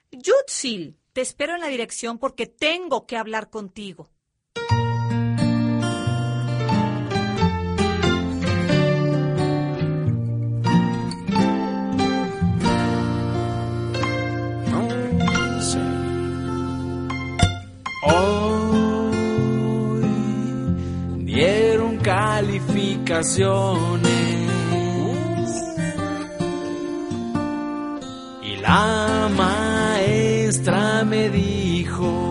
Yutzil, te espero en la dirección porque tengo que hablar contigo. Hoy dieron calificaciones y la maestra me dijo: